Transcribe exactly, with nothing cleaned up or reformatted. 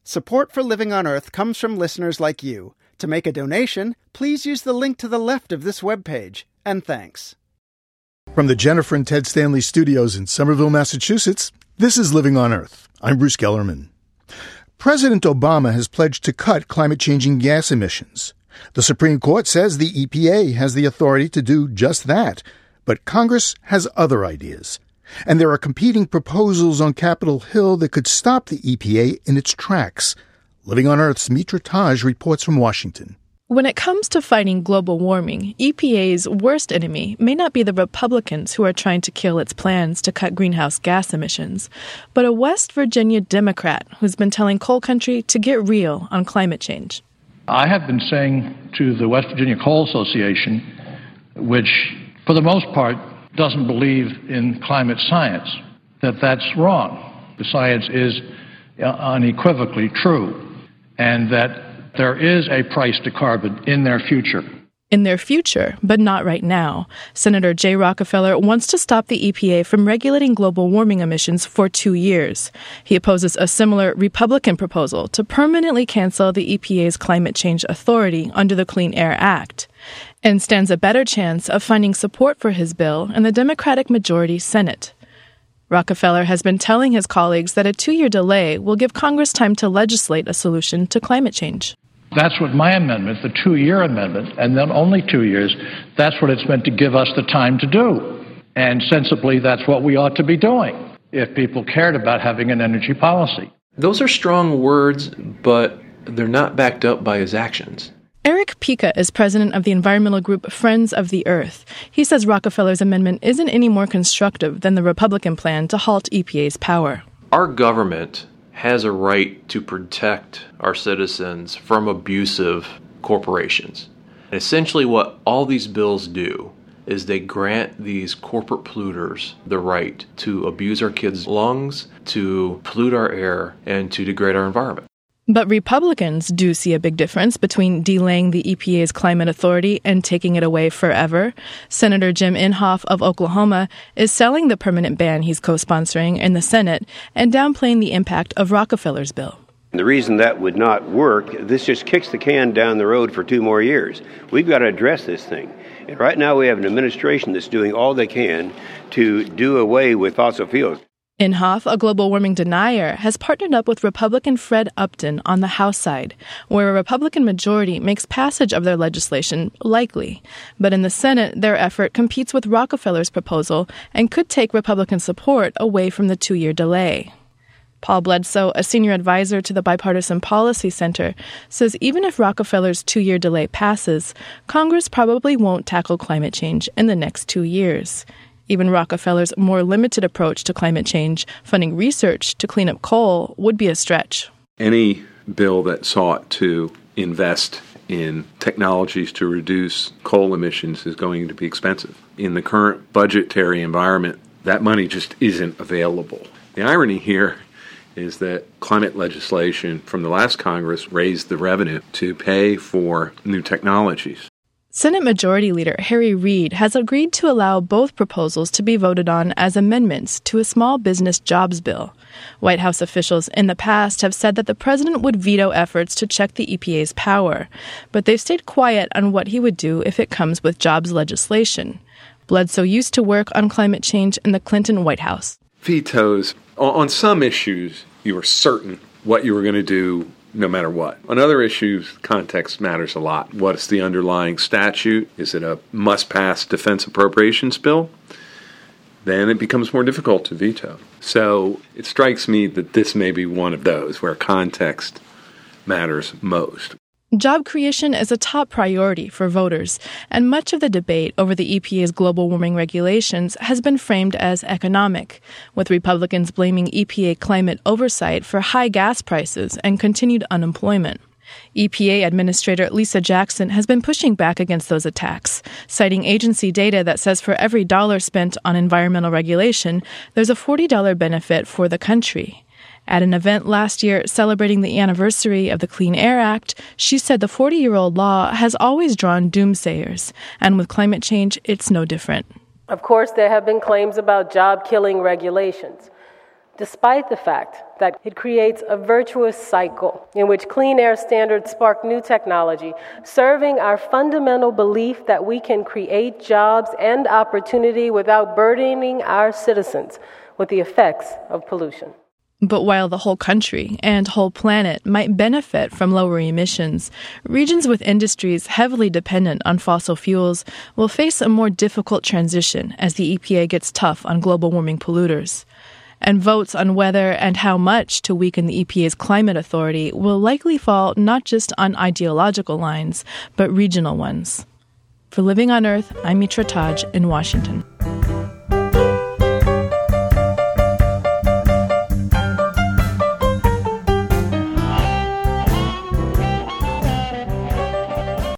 Support for Living on Earth comes from listeners like you. To make a donation, please use the link to the left of this webpage. And thanks. From the Jennifer and Ted Stanley studios in Somerville, Massachusetts, this is Living on Earth. I'm Bruce Gellerman. President Obama has pledged to cut climate-changing gas emissions. The Supreme Court says the E P A has the authority to do just that, but Congress has other ideas. And there are competing proposals on Capitol Hill that could stop the E P A in its tracks. Living on Earth's Mitra Taj reports from Washington. When it comes to fighting global warming, E P A's worst enemy may not be the Republicans who are trying to kill its plans to cut greenhouse gas emissions, but a West Virginia Democrat who's been telling coal country to get real on climate change. I have been saying to the West Virginia Coal Association, which for the most part doesn't believe in climate science, that that's wrong. The science is unequivocally true, and that there is a price to carbon in their future. In their future, but not right now. Senator Jay Rockefeller wants to stop the E P A from regulating global warming emissions for two years. He opposes a similar Republican proposal to permanently cancel the E P A's climate change authority under the Clean Air Act, and stands a better chance of finding support for his bill in the Democratic majority Senate. Rockefeller has been telling his colleagues that a two-year delay will give Congress time to legislate a solution to climate change. That's what my amendment, the two-year amendment, and then only two years, that's what it's meant to give us the time to do. And sensibly, that's what we ought to be doing if people cared about having an energy policy. Those are strong words, but they're not backed up by his actions. Eric Pica is president of the environmental group Friends of the Earth. He says Rockefeller's amendment isn't any more constructive than the Republican plan to halt E P A's power. Our government has a right to protect our citizens from abusive corporations. And essentially what all these bills do is they grant these corporate polluters the right to abuse our kids' lungs, to pollute our air, and to degrade our environment. But Republicans do see a big difference between delaying the E P A's climate authority and taking it away forever. Senator Jim Inhofe of Oklahoma is selling the permanent ban he's co-sponsoring in the Senate and downplaying the impact of Rockefeller's bill. The reason that would not work, this just kicks the can down the road for two more years. We've got to address this thing. And right now we have an administration that's doing all they can to do away with fossil fuels. Inhofe, a global warming denier, has partnered up with Republican Fred Upton on the House side, where a Republican majority makes passage of their legislation likely. But in the Senate, their effort competes with Rockefeller's proposal and could take Republican support away from the two-year delay. Paul Bledsoe, a senior advisor to the Bipartisan Policy Center, says even if Rockefeller's two-year delay passes, Congress probably won't tackle climate change in the next two years. Even Rockefeller's more limited approach to climate change, funding research to clean up coal, would be a stretch. Any bill that sought to invest in technologies to reduce coal emissions is going to be expensive. In the current budgetary environment, that money just isn't available. The irony here is that climate legislation from the last Congress raised the revenue to pay for new technologies. Senate Majority Leader Harry Reid has agreed to allow both proposals to be voted on as amendments to a small business jobs bill. White House officials in the past have said that the president would veto efforts to check the E P A's power, but they've stayed quiet on what he would do if it comes with jobs legislation. Bledsoe used to work on climate change in the Clinton White House. Vetoes, on some issues, you were certain what you were going to do no matter what. On other issues, context matters a lot. What's the underlying statute? Is it a must-pass defense appropriations bill? Then it becomes more difficult to veto. So it strikes me that this may be one of those where context matters most. Job creation is a top priority for voters, and much of the debate over the E P A's global warming regulations has been framed as economic, with Republicans blaming E P A climate oversight for high gas prices and continued unemployment. E P A Administrator Lisa Jackson has been pushing back against those attacks, citing agency data that says for every dollar spent on environmental regulation, there's a forty dollars benefit for the country. At an event last year celebrating the anniversary of the Clean Air Act, she said the forty-year-old law has always drawn doomsayers, and with climate change, it's no different. Of course, there have been claims about job-killing regulations, despite the fact that it creates a virtuous cycle in which clean air standards spark new technology, serving our fundamental belief that we can create jobs and opportunity without burdening our citizens with the effects of pollution. But while the whole country and whole planet might benefit from lower emissions, regions with industries heavily dependent on fossil fuels will face a more difficult transition as the E P A gets tough on global warming polluters. And votes on whether and how much to weaken the E P A's climate authority will likely fall not just on ideological lines, but regional ones. For Living on Earth, I'm Mitra Taj in Washington.